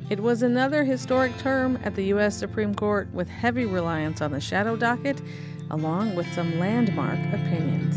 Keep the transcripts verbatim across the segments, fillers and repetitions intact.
It was another historic term at the U S Supreme Court with heavy reliance on the shadow docket, along with some landmark opinions.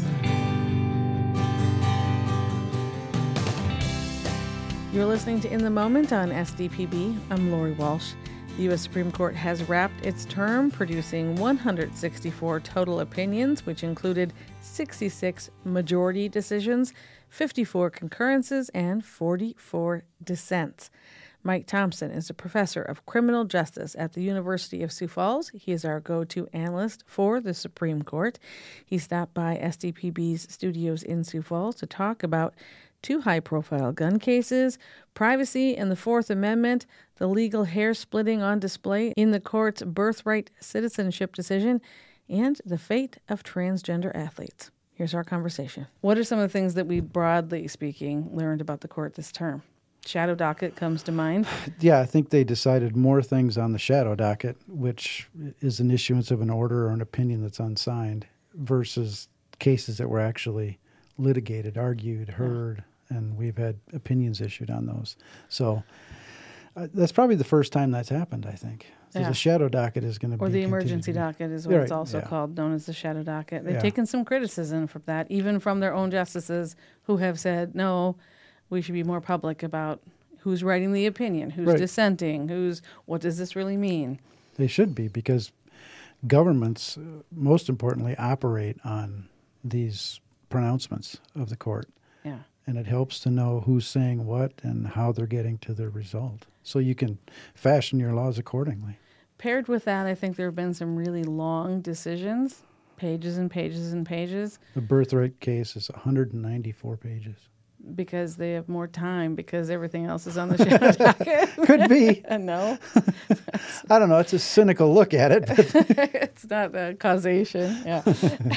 You're listening to In the Moment on S D P B. I'm Lori Walsh. The U S Supreme Court has wrapped its term, producing one hundred sixty-four total opinions, which included sixty-six majority decisions, fifty-four concurrences, and forty-four dissents. Mike Thompson is a professor of criminal justice at the University of Sioux Falls. He is our go-to analyst for the Supreme Court. He stopped by S D P B's studios in Sioux Falls to talk about two high-profile gun cases, privacy and the Fourth Amendment, the legal hair-splitting on display in the court's birthright citizenship decision, and the fate of transgender athletes. Here's our conversation. What are some of the things that we, broadly speaking, learned about the court this term? Shadow docket comes to mind. Yeah, I think they decided more things on the shadow docket, which is an issuance of an order or an opinion that's unsigned, versus cases that were actually litigated, argued, heard, and we've had opinions issued on those. So uh, that's probably the first time that's happened, I think. So Yeah. the shadow docket is going to be... Or the emergency docket is what Right, it's also yeah. called, known as the shadow docket. They've Yeah. taken some criticism from that, even from their own justices who have said, no, we should be more public about who's writing the opinion, who's Right. dissenting, who's, what does this really mean? They should be, because governments, uh, most importantly, operate on these pronouncements of the court. Yeah. And it helps to know who's saying what and how they're getting to the result. So you can fashion your laws accordingly. Paired with that, I think there have been some really long decisions, pages and pages and pages, The birthright case is one hundred ninety-four pages. because they have more time because everything else is on the shadow docket. Could be. Uh, no, I don't know. It's a cynical look at it. But it's not a causation. Yeah.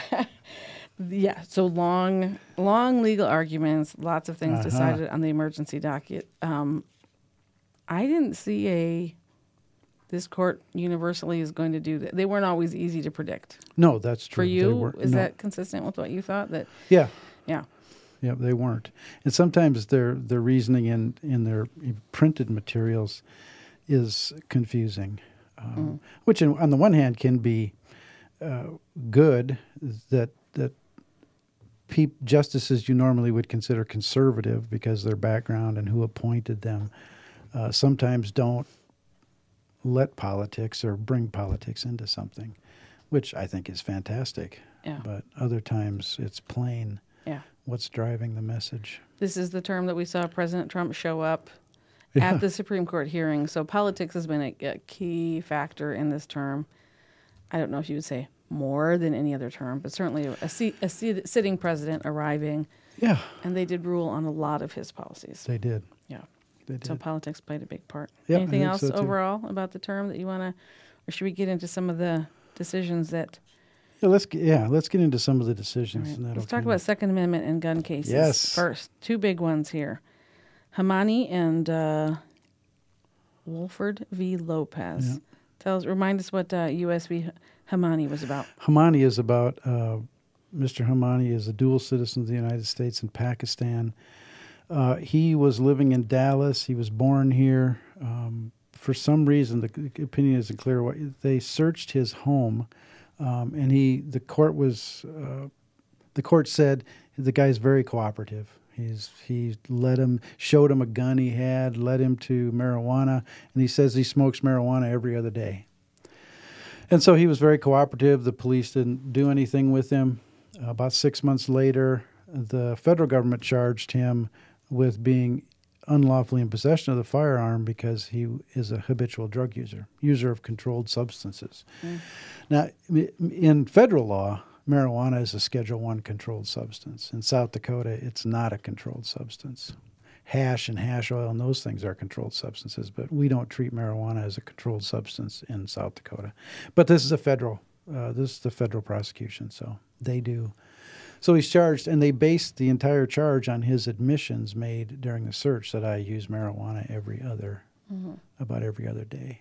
Yeah, so long, long legal arguments, lots of things Uh-huh. decided on the emergency docket. Um, I didn't see a, this court universally is going to do that. They weren't always easy to predict. no, that's true. For They you, weren't- is no. that consistent with what you thought? That Yeah. Yeah. Yeah, they weren't. And sometimes their their reasoning in, in their printed materials is confusing, um, Mm. which in, on the one hand can be uh, good, that that pe- justices you normally would consider conservative because their background and who appointed them uh, sometimes don't let politics or bring politics into something, which I think is fantastic. Yeah. But other times it's plain Yeah. what's driving the message. This is the term that we saw President Trump show up Yeah. at the Supreme Court hearing. So politics has been a, a key factor in this term. I don't know if you would say more than any other term, but certainly a, seat, a seat, sitting president arriving, Yeah, and they did rule on a lot of his policies. they did. Yeah. They did. So politics played a big part. Yep, I Anything think else so, too. overall about the term that you want to, or should we get into some of the decisions that? Yeah, let's get, yeah, let's get into some of the decisions. Right. And that'll Let's talk kinda- about Second Amendment and gun cases Yes. first. Two big ones here. Hamani and uh, Wolford v. Lopez. Yeah. Tell us, remind us what uh, U S v. Hamani was about. Hamani is about, uh, Mister Hamani is a dual citizen of the United States and Pakistan. Uh, he was living in Dallas. He was born here. Um, for some reason, the opinion isn't clear. What they searched his home, um, and he, the court was, uh, the court said the guy's very cooperative. He's he led him, showed him a gun he had, led him to marijuana, and he says he smokes marijuana every other day. And so he was very cooperative. The police didn't do anything with him. Uh, about six months later, the federal government charged him with being unlawfully in possession of the firearm because he is a habitual drug user, user of controlled substances. Mm. Now, in federal law, marijuana is a Schedule One controlled substance. In South Dakota, it's not a controlled substance. Hash and hash oil and those things are controlled substances, but we don't treat marijuana as a controlled substance in South Dakota. But this is a federal, uh, this is the federal prosecution, so they do. So he's charged, and they based the entire charge on his admissions made during the search that I use marijuana every other, Mm-hmm. about every other day.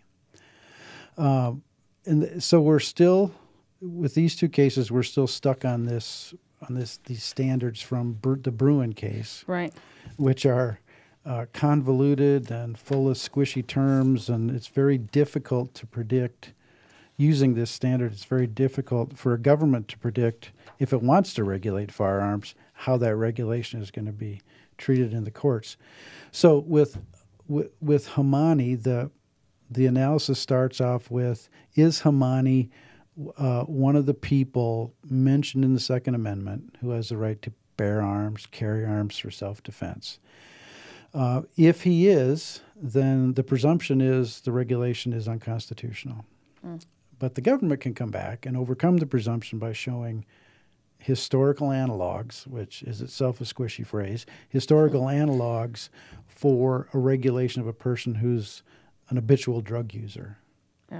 Um, and th- so we're still, with these two cases, we're still stuck on this, on this, these standards from Bru- the Bruin case, Right. which are uh, convoluted and full of squishy terms, and it's very difficult to predict. Using this standard, it's very difficult for a government to predict, if it wants to regulate firearms, how that regulation is going to be treated in the courts. So with with, with Hamani, the the analysis starts off with, is Hamani uh, one of the people mentioned in the Second Amendment who has the right to bear arms, carry arms for self-defense? Uh, if he is, then the presumption is the regulation is unconstitutional. Mm. But the government can come back and overcome the presumption by showing historical analogs, which is itself a squishy phrase, historical analogs for a regulation of a person who's an habitual drug user. Yeah.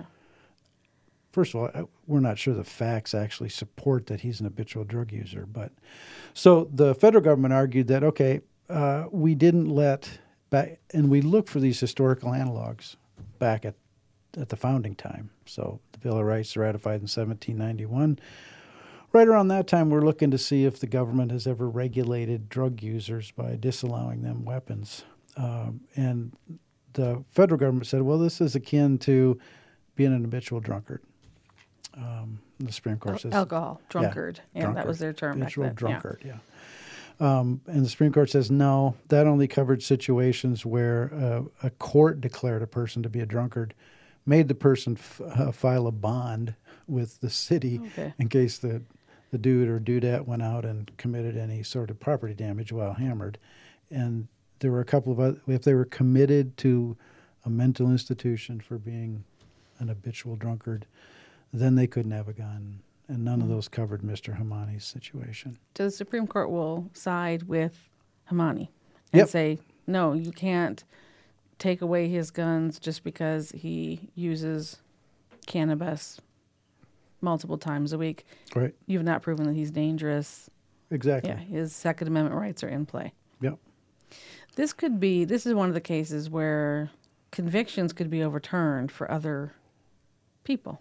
First of all, we're not sure the facts actually support that he's an habitual drug user. But so the federal government argued that, okay, uh, we didn't let back, and we look for these historical analogs back at at the founding time. So the Bill of Rights ratified in seventeen ninety-one. Right around that time, we're looking to see if the government has ever regulated drug users by disallowing them weapons. Um, and the federal government said, well, this is akin to being an habitual drunkard. Um, the Supreme Court says... Alcohol, drunkard. Yeah, yeah drunkard, that was their term habitual back then. drunkard, yeah. yeah. Um, and the Supreme Court says, no, that only covered situations where uh, a court declared a person to be a drunkard, made the person f- uh, file a bond with the city okay. in case the, the dude or dudette went out and committed any sort of property damage while hammered. And there were a couple of other, if they were committed to a mental institution for being an habitual drunkard, then they couldn't have a gun. And none mm-hmm. of those covered Mister Hamani's situation. So the Supreme Court will side with Hamani and yep. say, no, you can't take away his guns just because he uses cannabis multiple times a week. Right. You've not proven that he's dangerous. Exactly. Yeah, his Second Amendment rights are in play. Yep. This could be, this is one of the cases where convictions could be overturned for other people.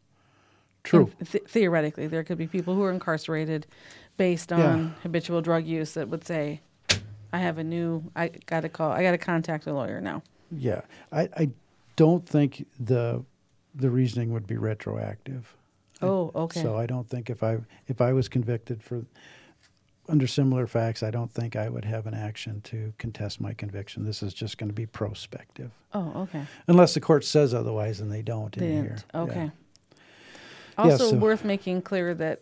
True. Th- theoretically, there could be people who are incarcerated based on yeah. habitual drug use that would say, I have a new, I got to call, I got to contact a lawyer now. Yeah. I, I don't think the the reasoning would be retroactive. Oh, okay. So I don't think if I if I was convicted for under similar facts, I don't think I would have an action to contest my conviction. This is just going to be prospective. Oh, okay. Unless the court says otherwise, and they don't They in didn't. here. Okay. Yeah. Also yeah, so, worth making clear that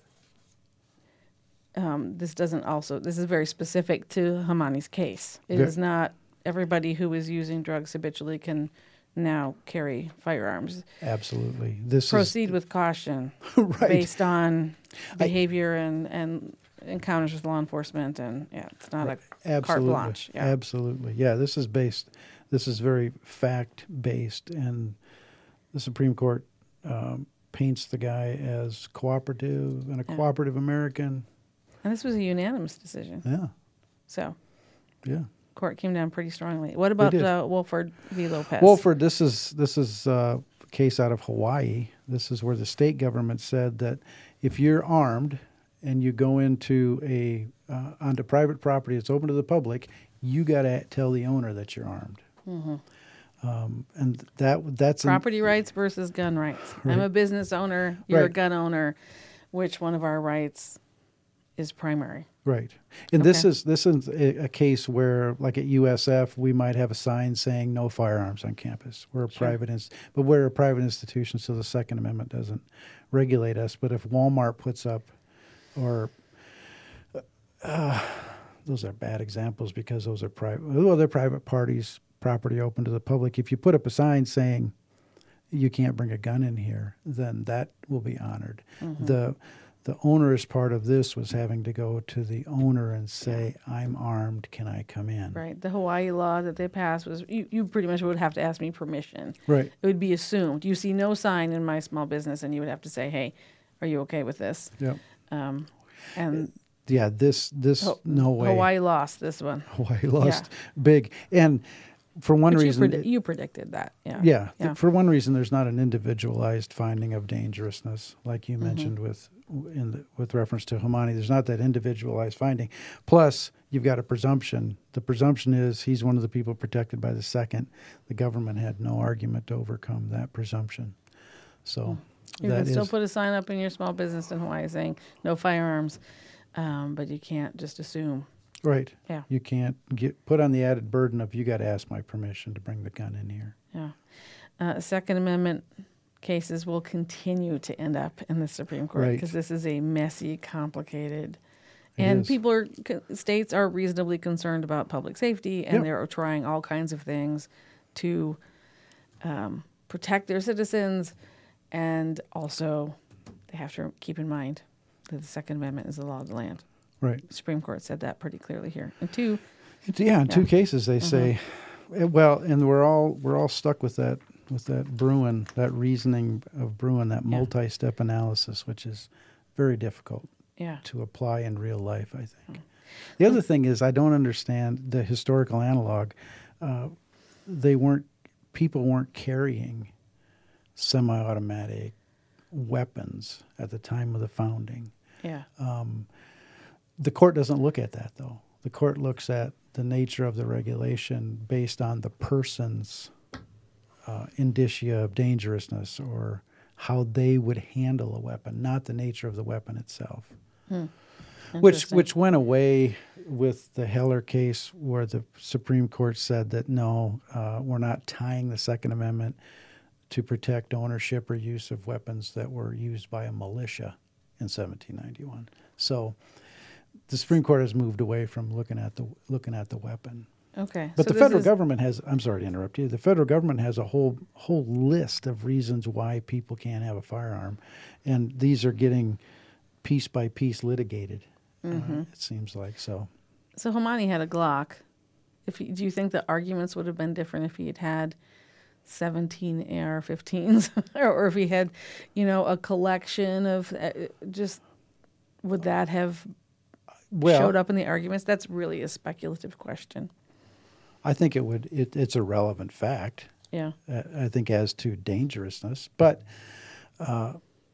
um, this doesn't also, this is very specific to Hamani's case. It Very, is not everybody who is using drugs habitually can now carry firearms. Absolutely. This Proceed is, with caution right. based on behavior I, and, and encounters with law enforcement. And yeah, it's not right. a Absolutely. carte blanche. Yeah. Absolutely. Yeah, this is based, this is very fact-based, and the Supreme Court um, paints the guy as cooperative and a yeah. cooperative American. And this was a unanimous decision. Yeah. So. Yeah. Court came down pretty strongly. What about uh, Wolford v. Lopez? Wolford, this is this is uh, a case out of Hawaii. This is where the state government said that if you're armed and you go into a uh, onto private property that's open to the public, you got to tell the owner that you're armed. Mm-hmm. Um, and that that's property an, rights versus gun rights. Right. I'm a business owner. You're right. a gun owner. Which one of our rights is primary? Right. And okay. this is this is a, a case where, like at U S F, we might have a sign saying no firearms on campus. We're a sure. private, inst- but we're a private institution, so the Second Amendment doesn't regulate us. But if Walmart puts up, or uh, those are bad examples because those are private. Well, they're private parties, property open to the public. If you put up a sign saying you can't bring a gun in here, then that will be honored. Mm-hmm. The The onerous part of this was having to go to the owner and say, I'm armed, can I come in? Right. The Hawaii law that they passed was, you, you pretty much would have to ask me permission. Right. It would be assumed. You see no sign in my small business, and you would have to say, hey, are you okay with this? Yeah. Um, and yeah, this, this Ho- no way. Hawaii lost this one. Hawaii lost yeah. big. And for one But reason, you, predi- it- you predicted that. Yeah. yeah, Yeah. for one reason, there's not an individualized finding of dangerousness, like you Mm-hmm. mentioned with in the, with reference to Hamani. There's not that individualized finding. Plus, you've got a presumption. The presumption is he's one of the people protected by the second. The government had no argument to overcome that presumption. So You that can still is put a sign up in your small business in Hawaii saying no firearms, um, but you can't just assume. right. Yeah. You can't get put on the added burden of you got to ask my permission to bring the gun in here. Yeah. Uh, Second Amendment cases will continue to end up in the Supreme Court Right. because this is a messy, complicated, It and is. people are states are reasonably concerned about public safety, and Yep. they're trying all kinds of things to um, protect their citizens, and also they have to keep in mind that the Second Amendment is the law of the land. Right. The Supreme Court said that pretty clearly here. And two, It's- yeah, in two Yeah. Mm-hmm. cases they say, eh, well, and we're all we're all stuck with that with that Bruin, that reasoning of Bruin, that Yeah. multi-step analysis, which is very difficult yeah, to apply in real life, I think. Mm. The other thing is I don't understand the historical analog. Uh, they weren't people weren't carrying semi-automatic weapons at the time of the founding. yeah, The court doesn't look at that, though. The court looks at the nature of the regulation based on the person's uh, indicia of dangerousness or how they would handle a weapon, not the nature of the weapon itself. Which Interesting. which went away with the Heller case, where the Supreme Court said that no, uh, we're not tying the Second Amendment to protect ownership or use of weapons that were used by a militia in seventeen ninety-one. So the Supreme Court has moved away from looking at the looking at the weapon. Okay, But so the this federal is- government has, I'm sorry to interrupt you, the federal government has a whole whole list of reasons why people can't have a firearm. And these are getting piece by piece litigated, Mm-hmm. uh, it seems like. So, So Hamani had a Glock. If he, do you think the arguments would have been different if he had had seventeen A R fifteens, or, or if he had, you know, a collection of uh, just would that have well, showed up in the arguments? That's really a speculative question. I think it would, it, it's a relevant fact, Yeah. uh, I think, as to dangerousness. But uh,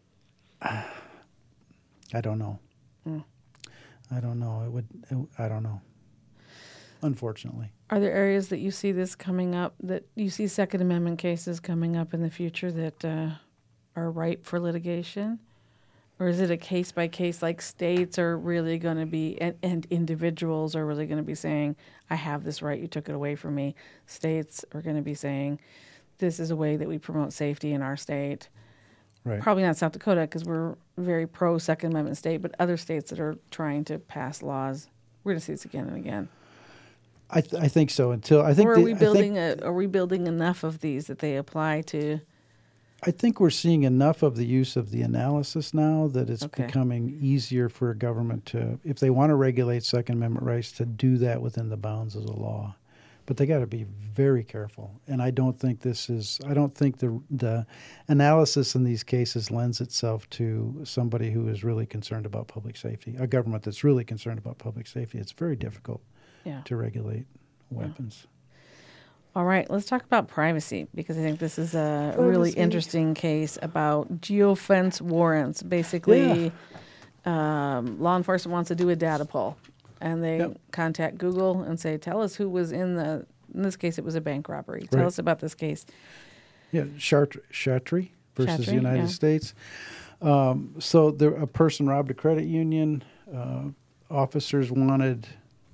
I don't know. Mm. I don't know. It would, it, I don't know. Unfortunately. Are there areas that you see this coming up, that you see Second Amendment cases coming up in the future that uh, are ripe for litigation? Or is it a case by case, like states are really going to be, and, and individuals are really going to be saying, I have this right, you took it away from me. States are going to be saying, this is a way that we promote safety in our state. Right. Probably not South Dakota because we're very pro Second Amendment state, but other states that are trying to pass laws. We're going to see this again and again. I, th- I think so. Until I think Or are the- we I think- building a, are we building enough of these that they apply to? I think we're seeing enough of the use of the analysis now that it's Okay. becoming easier for a government to, if they want to regulate Second Amendment rights, to do that within the bounds of the law. But they got to be very careful. And I don't think this is, I don't think the the analysis in these cases lends itself to somebody who is really concerned about public safety, a government that's really concerned about public safety. It's very difficult Yeah. to regulate weapons. All right, let's talk about privacy, because I think this is a really Privacy. interesting case about geofence warrants. Basically, um, law enforcement wants to do a data pull, and they Yep. contact Google and say, tell us who was in the, in this case, it was a bank robbery. Tell Right. us about this case. Yeah, Chart- Chatry versus Chatry, the United yeah. States. Um, so there, a person robbed a credit union. Uh, officers wanted,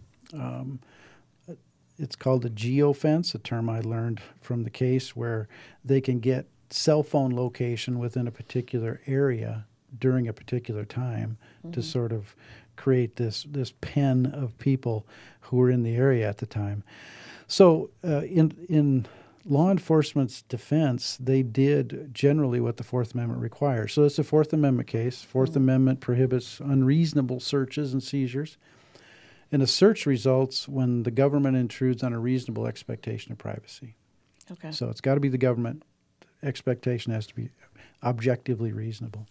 um, it's called a geofence, a term I learned from the case, where they can get cell phone location within a particular area during a particular time to sort of create this this pen of people who were in the area at the time. So uh, in in law enforcement's defense, they did generally what the Fourth Amendment requires. So it's a Fourth Amendment case. Fourth Amendment prohibits unreasonable searches and seizures. And a search results when the government intrudes on a reasonable expectation of privacy. Okay. So it's got to be the government. Expectation has to be objectively reasonable.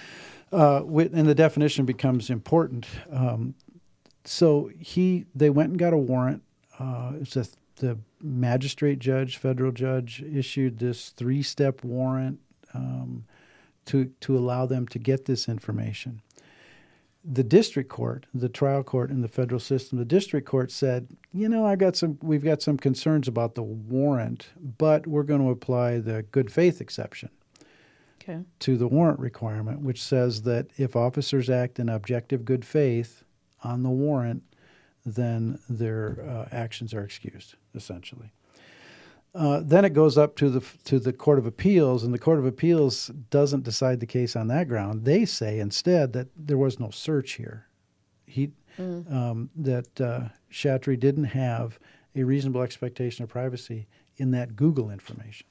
Uh, with, and the definition becomes important. Um, so he, they went and got a warrant. Uh, it's a, the magistrate judge, federal judge, issued this three-step warrant um, to to allow them to get this information. The district court, the trial court in the federal system, the district court said, you know, I got some, we've got some concerns about the warrant, but we're going to apply the good faith exception okay. to the warrant requirement, which says that if officers act in objective good faith on the warrant, then their uh, actions are excused, essentially. Uh, then it goes up to the to the Court of Appeals, and the Court of Appeals doesn't decide the case on that ground. They say instead that there was no search here. He mm. um, that uh, Chatry didn't have a reasonable expectation of privacy in that Google information,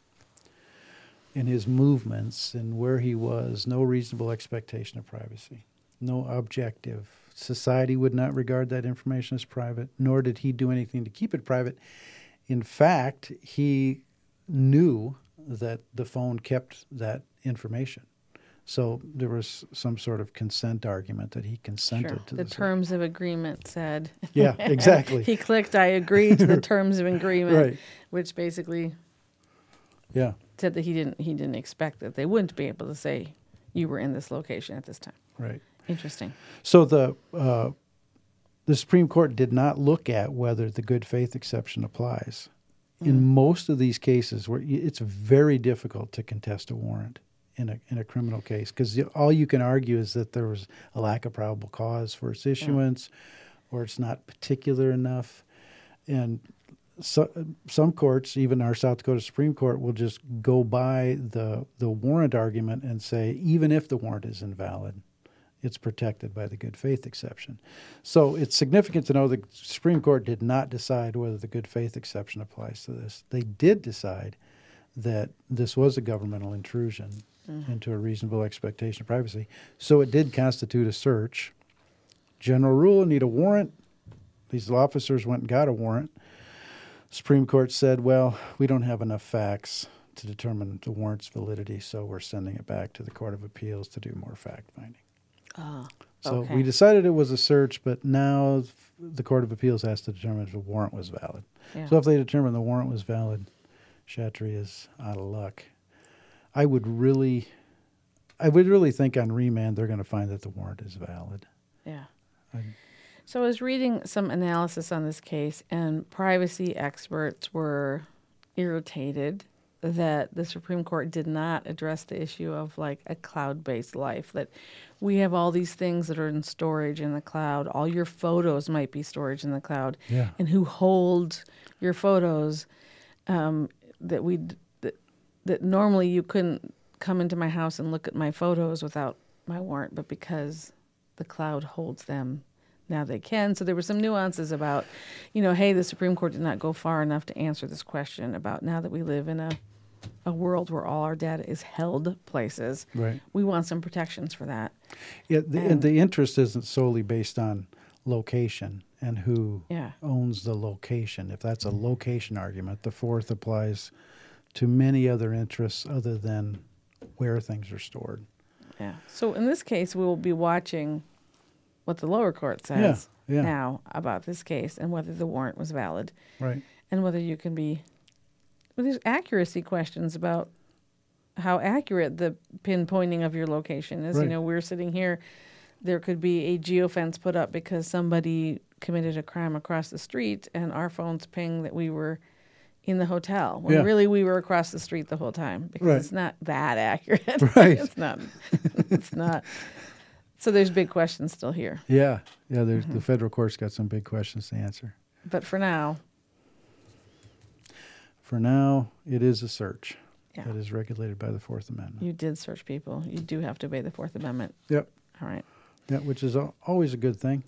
in his movements and where he was. No reasonable expectation of privacy, no objective. Society would not regard that information as private, nor did he do anything to keep it private. In fact, he knew that the phone kept that information. So there was some sort of consent argument that he consented sure. to the this. terms of agreement said. Yeah, exactly. He clicked, I agree to the terms of agreement, right. which basically yeah. said that he didn't he didn't expect that they wouldn't be able to say you were in this location at this time. Right. Interesting. So the uh, the Supreme Court did not look at whether the good faith exception applies. Mm. In most of these cases, where it's very difficult to contest a warrant in a in a criminal case, because all you can argue is that there was a lack of probable cause for its issuance, yeah. or it's not particular enough. And so, some courts, even our South Dakota Supreme Court, will just go by the the warrant argument and say, even if the warrant is invalid, it's protected by the good faith exception. So it's significant to know the Supreme Court did not decide whether the good faith exception applies to this. They did decide that this was a governmental intrusion mm-hmm. into a reasonable expectation of privacy. So it did constitute a search. General rule, need a warrant. These officers went and got a warrant. Supreme Court said, well, we don't have enough facts to determine the warrant's validity, so we're sending it back to the Court of Appeals to do more fact-finding. Oh, so okay. we decided it was a search, but now the Court of Appeals has to determine if the warrant was valid. Yeah. So if they determine the warrant was valid, Chatry is out of luck. I would really, I would really think on remand they're going to find that the warrant is valid. Yeah. I, so I was reading some analysis on this case, and privacy experts were irritated that the Supreme Court did not address the issue of like a cloud-based life, that we have all these things that are in storage in the cloud. All your photos might be storage in the cloud. Yeah. And who holds your photos um, that we that, that normally you couldn't come into my house and look at my photos without my warrant, but because the cloud holds them, now they can. So there were some nuances about, you know, hey, the Supreme Court did not go far enough to answer this question about now that we live in a a world where all our data is held places. Right. We want some protections for that. Yeah, the, and, and the interest isn't solely based on location and who yeah. owns the location. If that's a location argument, the fourth applies to many other interests other than where things are stored. Yeah. So in this case, we will be watching what the lower court says yeah, yeah. now about this case and whether the warrant was valid. Right. And whether you can be... Well, there's accuracy questions about how accurate the pinpointing of your location is. Right. You know, we're sitting here. There could be a geofence put up because somebody committed a crime across the street, and our phones ping that we were in the hotel when yeah. really we were across the street the whole time, because right. it's not that accurate. Right. It's not. It's not. So there's big questions still here. Yeah. Yeah. There's Mm-hmm. the federal court's got some big questions to answer. But for now. For now, it is a search Yeah. that is regulated by the Fourth Amendment. You did search people. You do have to obey the Fourth Amendment. Yep. All right. Yeah, which is al- always a good thing.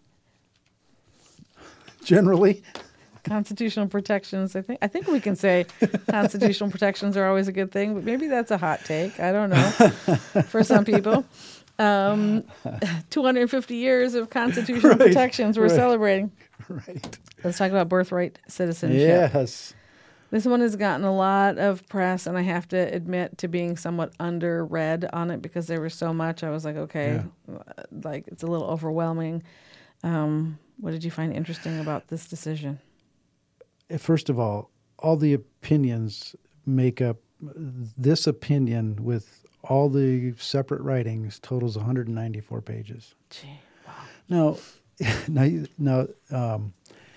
Generally. Constitutional protections. I think I think we can say constitutional protections are always a good thing, but maybe that's a hot take. I don't know. For some people, um, two hundred fifty years of constitutional Right, protections we're right. celebrating. Right. Let's talk about birthright citizenship. Yes. This one has gotten a lot of press, and I have to admit to being somewhat under-read on it because there was so much. I was like, okay, Yeah. like it's a little overwhelming. Um, what did you find interesting about this decision? First of all, all the opinions make up this opinion with all the separate writings totals one hundred ninety-four pages. Gee, wow. Now, now, now um,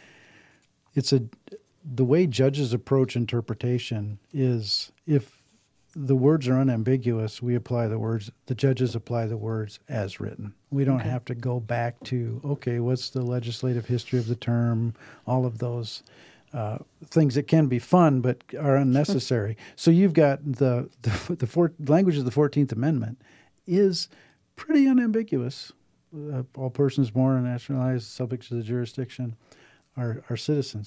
it's a the way judges approach interpretation is if the words are unambiguous, we apply the words. The judges apply the words as written. We don't Okay. have to go back to okay, what's the legislative history of the term? All of those uh, things that can be fun but are unnecessary. So you've got the the, the four, language of the fourteenth Amendment is pretty unambiguous. Uh, all persons born and naturalized, subject to the jurisdiction, are are citizens.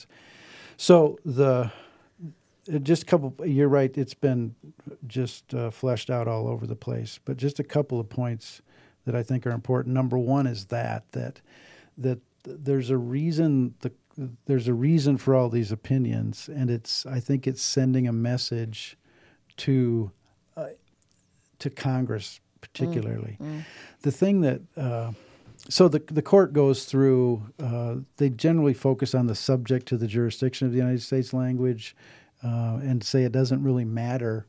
So the just a couple. You're right. It's been just uh, fleshed out all over the place. But just a couple of points that I think are important. Number one is that that that there's a reason the there's a reason for all these opinions, and it's I think it's sending a message to uh, to Congress particularly. Mm, mm. The thing that uh, so the the court goes through. Uh, they generally focus on the subject to the jurisdiction of the United States language. Uh, and say it doesn't really matter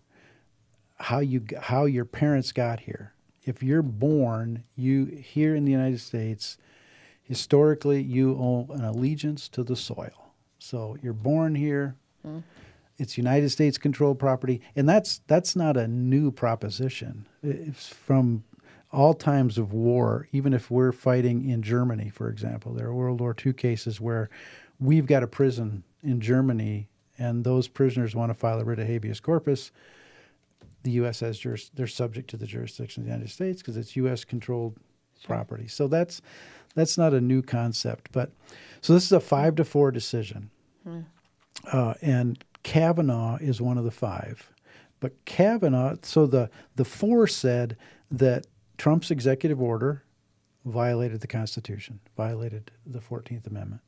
how you how your parents got here. If you're born you here in the United States, historically you owe an allegiance to the soil. So you're born here. Mm. It's United States controlled property, and that's that's not a new proposition. It's from all times of war. Even if we're fighting in Germany, for example, there are World War Two cases where we've got a prison in Germany. And those prisoners want to file a writ of habeas corpus. The U S has juris, they're subject to the jurisdiction of the United States because it's U S controlled sure. property. So that's that's not a new concept. But so this is a five to four decision, hmm. uh, and Kavanaugh is one of the five. But Kavanaugh, so the the four said that Trump's executive order violated the Constitution, violated the fourteenth Amendment.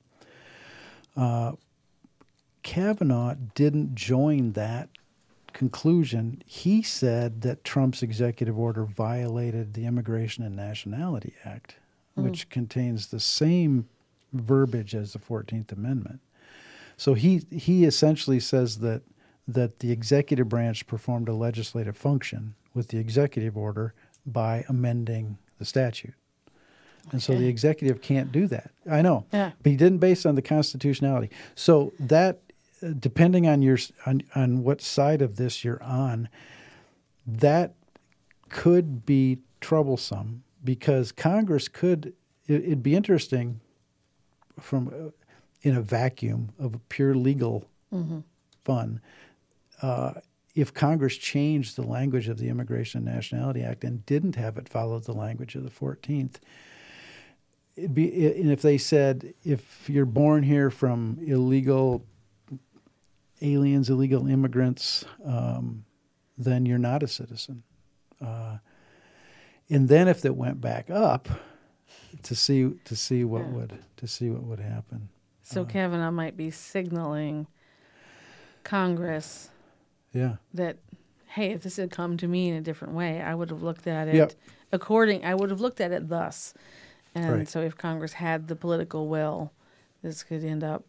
Uh, Kavanaugh didn't join that conclusion. He said that Trump's executive order violated the Immigration and Nationality Act, mm. which contains the same verbiage as the fourteenth Amendment. So he he essentially says that that the executive branch performed a legislative function with the executive order by amending the statute. And okay. so the executive can't do that. I know. Yeah. But he didn't base it on the constitutionality. So that depending on your on, on what side of this you're on, that could be troublesome because Congress could. It, it'd be interesting from uh, in a vacuum of pure legal mm-hmm. fun uh, if Congress changed the language of the Immigration and Nationality Act and didn't have it follow the language of the fourteenth. It'd be, and if they said if you're born here from illegal aliens, illegal immigrants, um, then you're not a citizen. Uh, and then if it went back up, to see to see what yeah. would to see what would happen. So uh, Kavanaugh might be signaling Congress, yeah, that hey, if this had come to me in a different way, I would have looked at it yep. according. I would have looked at it thus, and right. so if Congress had the political will, this could end up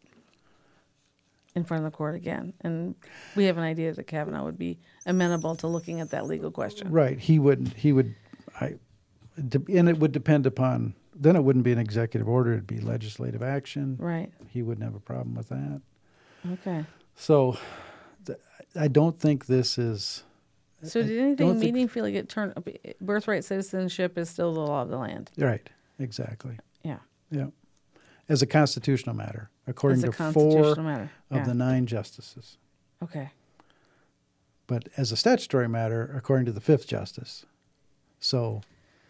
in front of the court again. And we have an idea that Kavanaugh would be amenable to looking at that legal question. Right. He would, he would, I, and it would depend upon, then it wouldn't be an executive order, it'd be legislative action. Right. He wouldn't have a problem with that. Okay. So th- I don't think this is. So did anything meaningfully get turned, birthright citizenship is still the law of the land? Right. Exactly. Yeah. Yeah. As a constitutional matter, according to four matter. of yeah. the nine justices. Okay. But as a statutory matter, according to the fifth justice. So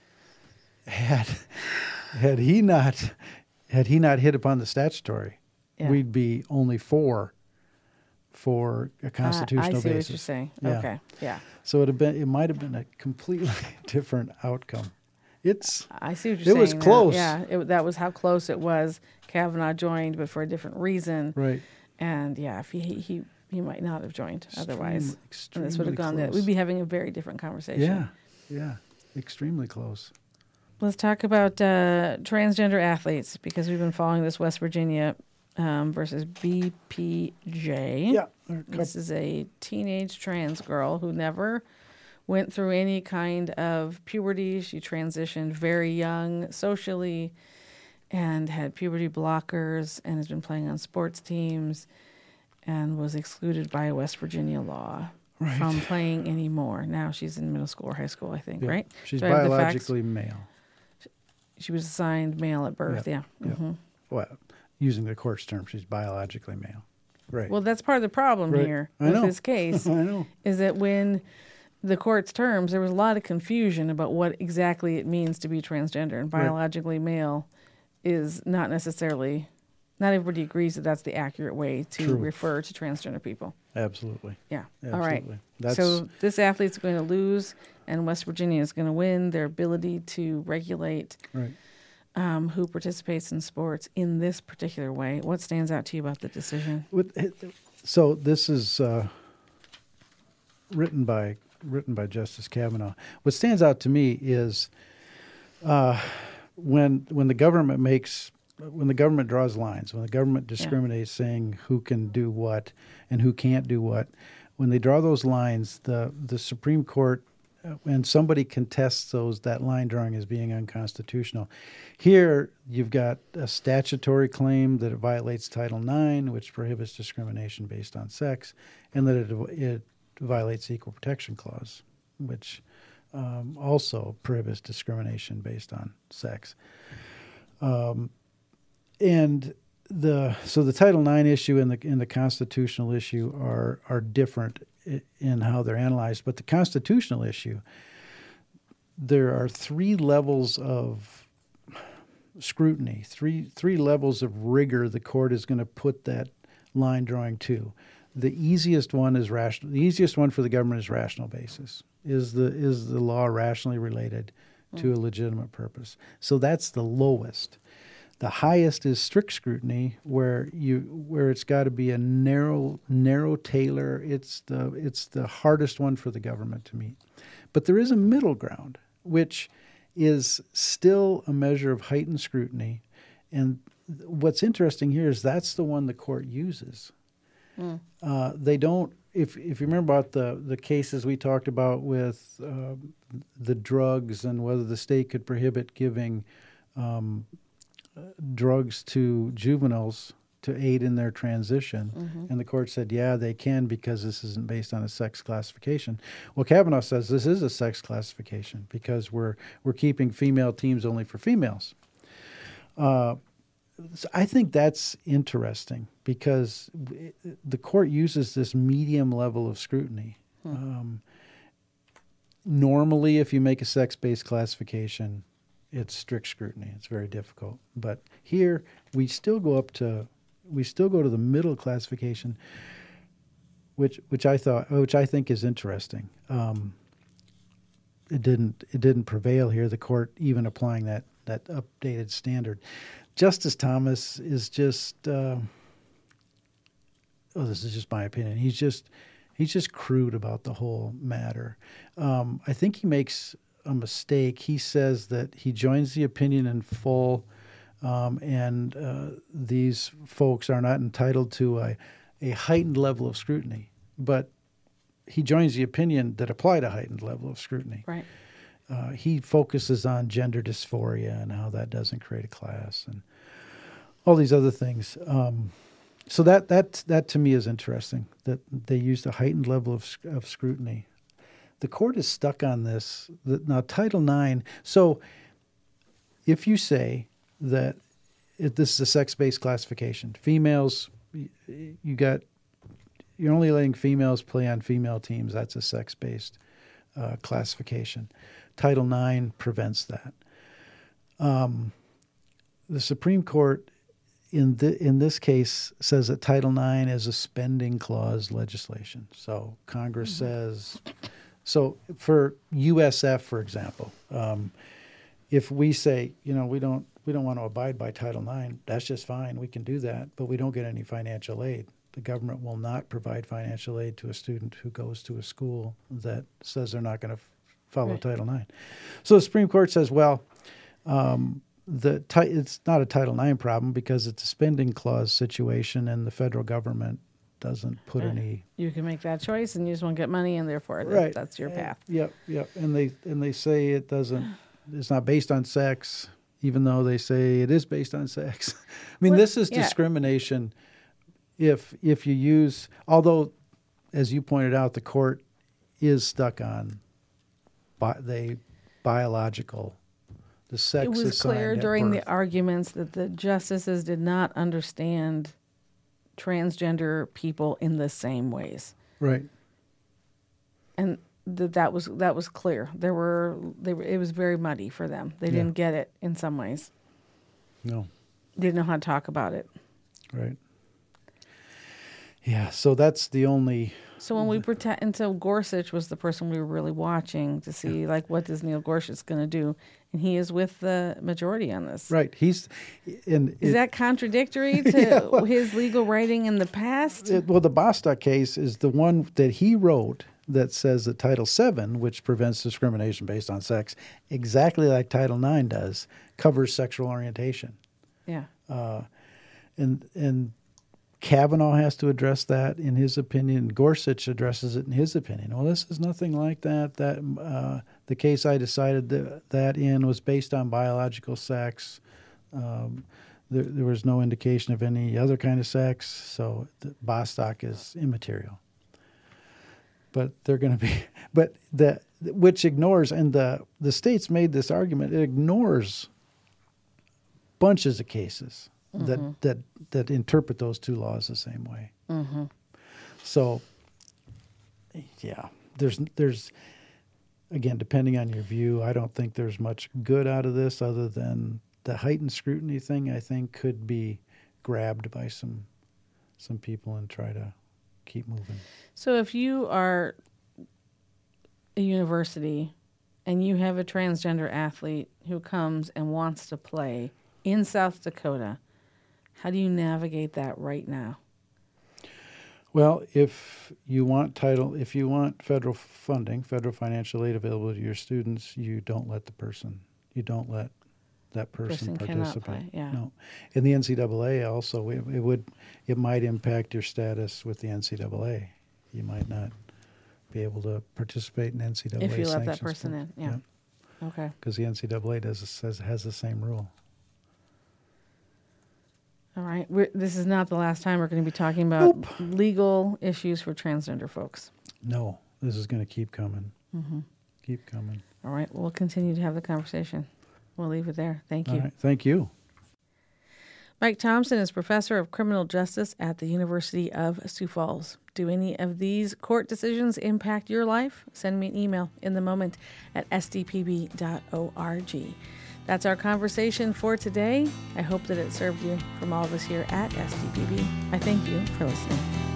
had had he not had he not hit upon the statutory, yeah. we'd be only four for a constitutional basis. Uh, I see basis. what you're saying. Yeah. Okay. Yeah. So it have been it might have been a completely different outcome. It's. I see what you're it saying. It was close. Now. Yeah, it, that was how close it was. Kavanaugh joined, but for a different reason. Right. And yeah, if he he, he might not have joined extremely, otherwise, extremely and this would have gone. Close. That we'd be having a very different conversation. Yeah, yeah, extremely close. Let's talk about uh, transgender athletes because we've been following this West Virginia um, versus B P J. Yeah. This is a teenage trans girl who never went through any kind of puberty. She transitioned very young socially and had puberty blockers and has been playing on sports teams and was excluded by West Virginia law right. from playing anymore. Now she's in middle school or high school, I think, yeah. right? She's biologically male. She was assigned male at birth, yeah. yeah. Mm-hmm. yeah. Well, using the court's term, she's biologically male. Right. Well, that's part of the problem right. here I with know. this case. I know. Is that when the court's terms, there was a lot of confusion about what exactly it means to be transgender. And biologically right. male is not necessarily, not everybody agrees that that's the accurate way to True. refer to transgender people. Absolutely. Yeah. Absolutely. All right. That's... So this athlete's going to lose, and West Virginia is going to win their ability to regulate right. um, who participates in sports in this particular way. What stands out to you about the decision? So this is uh, written by written by Justice Kavanaugh. What stands out to me is uh, when when the government makes when the government draws lines, when the government discriminates, yeah. saying who can do what and who can't do what. When they draw those lines, the the Supreme Court, uh, and somebody contests those that line drawing as being unconstitutional. Here, you've got a statutory claim that it violates Title nine, which prohibits discrimination based on sex, and that it it violates the Equal Protection Clause, which um, also prohibits discrimination based on sex. Um, and the so the Title nine issue and the and the constitutional issue are are different in how they're analyzed, but the constitutional issue, there are three levels of scrutiny, three three levels of rigor the court is going to put that line drawing to. The easiest one is rational. The easiest one for the government is rational basis. Is the is the law rationally related to mm. a legitimate purpose? So that's the lowest. The highest is strict scrutiny, where you where it's got to be a narrow narrow tailor. It's the it's the hardest one for the government to meet. But there is a middle ground, which is still a measure of heightened scrutiny. And what's interesting here is that's the one the court uses. Mm. Uh, they don't. If if you remember about the the cases we talked about with uh, the drugs and whether the state could prohibit giving um, uh, drugs to juveniles to aid in their transition, mm-hmm. and the court said, yeah, they can because this isn't based on a sex classification. Well, Kavanaugh says this is a sex classification because we're we're keeping female teams only for females. Uh, I think that's interesting because the court uses this medium level of scrutiny. Hmm. Um, normally, if you make a sex-based classification, it's strict scrutiny. It's very difficult. But here, we still go up to, we still go to the middle classification, which which I thought, which I think is interesting. Um, it didn't it didn't prevail here. The court even applying that that updated standard. Justice Thomas is just, uh, oh, this is just my opinion. He's just, he's just crude about the whole matter. Um, I think he makes a mistake. He says that he joins the opinion in full, um, and uh, these folks are not entitled to a, a heightened level of scrutiny. But he joins the opinion that applied a heightened level of scrutiny. Right. Uh, he focuses on gender dysphoria and how that doesn't create a class and all these other things. Um, so that that that to me is interesting, that they used a heightened level of, of scrutiny. The court is stuck on this. The, now, Title nine, so if you say that if this is a sex-based classification, females, you got, you're only letting females play on female teams, that's a sex-based uh, classification. Title nine prevents that. Um, the Supreme Court, in the, in this case, says that Title nine is a spending clause legislation. So Congress mm-hmm. says, so for U S F, for example, um, if we say, you know, we don't we don't want to abide by Title nine, that's just fine. We can do that, but we don't get any financial aid. The government will not provide financial aid to a student who goes to a school that says they're not going to follow right. Title nine. So the Supreme Court says, well, um, the ti- it's not a Title nine problem because it's a spending clause situation, and the federal government doesn't put Right. any. You can make that choice, and you just want to get money, and therefore that- Right. that's your path. Yep, yep. And they and they say it doesn't. It's not based on sex, even though they say it is based on sex. I mean, What- this is yeah. discrimination. If if you use, although, as you pointed out, the court is stuck on, bi- they biological, the sex. It was assigned clear at during the birth. arguments that the justices did not understand transgender people in the same ways, Right. and that that was that was clear. There were they were, it was very muddy for them. They Yeah. didn't get it in some ways. No. They didn't know how to talk about it. Right. Yeah. So that's the only. So when we pretend, and so Gorsuch was the person we were really watching to see, like, what is Neil Gorsuch going to do, and he is with the majority on this. Right. He's. And Is it- that contradictory to Yeah, well- his legal writing in the past? It, well, the Bostock case is the one that he wrote that says that Title seven, which prevents discrimination based on sex, exactly like Title nine does, covers sexual orientation. Yeah. And and Kavanaugh has to address that in his opinion. Gorsuch addresses it in his opinion. Well, this is nothing like that. That uh, the case I decided that, that in was based on biological sex. Um, there, there was no indication of any other kind of sex, so the Bostock is immaterial. But they're going to be, but the which ignores, and the the states made this argument. It ignores bunches of cases Mm-hmm. that that that interpret those two laws the same way. Mm-hmm. So, yeah, there's there's again, depending on your view, I don't think there's much good out of this other than the heightened scrutiny thing. I think could be grabbed by some some people and try to keep moving. So if you are a university and you have a transgender athlete who comes and wants to play in South Dakota, how do you navigate that right now? Well, if you want title, if you want federal funding, federal financial aid available to your students, you don't let the person, you don't let that person, Person cannot participate. play, yeah. No, in the N C double A also, it, it would, it might impact your status with the N C double A. You might not be able to participate in N C double A If you let that sanctions person in, yeah. Okay. because the N C double A does says has the same rule. All right. We're, this is not the last time we're going to be talking about Nope. legal issues for transgender folks. No, this is going to keep coming. Mm-hmm. Keep coming. All right. We'll continue to have the conversation. We'll leave it there. Thank you. All right. Thank you. Mike Thompson is professor of criminal justice at the University of Sioux Falls. Do any of these court decisions impact your life? Send me an email in the moment at s d p b dot org. That's our conversation for today. I hope that it served you from all of us here at S D P B. I thank you for listening.